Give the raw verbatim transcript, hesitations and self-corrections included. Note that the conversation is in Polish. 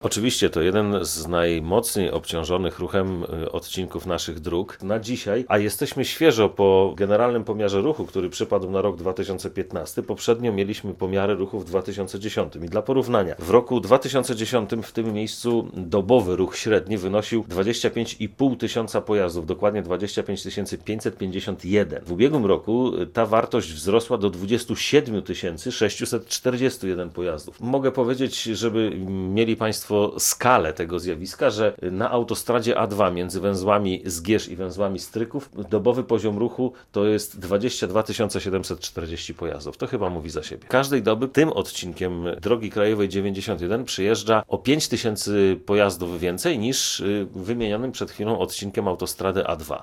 Oczywiście to jeden z najmocniej obciążonych ruchem y, odcinków naszych dróg na dzisiaj, a jesteśmy świeżo po generalnym pomiarze ruchu, który przypadł na rok dwa tysiące piętnasty. Poprzednio mieliśmy pomiary ruchu w dwa tysiące dziesiątym i dla porównania w roku dwa tysiące dziesiątym w tym miejscu dobowy ruch średni wynosił dwadzieścia pięć i pół tysiąca pojazdów, dokładnie dwadzieścia pięć tysięcy pięćset pięćdziesiąt jeden. W ubiegłym roku y, ta wartość wzrosła do dwadzieścia siedem tysięcy sześćset czterdzieści jeden pojazdów. Mogę powiedzieć, żeby mieli Państwo skalę tego zjawiska, że na autostradzie A dwa między węzłami Zgierz i węzłami Stryków dobowy poziom ruchu to jest dwadzieścia dwa tysiące siedemset czterdzieści pojazdów. To chyba mówi za siebie. Każdej doby tym odcinkiem drogi krajowej dziewięćdziesiąt jeden przyjeżdża o pięć tysięcy pojazdów więcej niż wymienionym przed chwilą odcinkiem autostrady A dwa.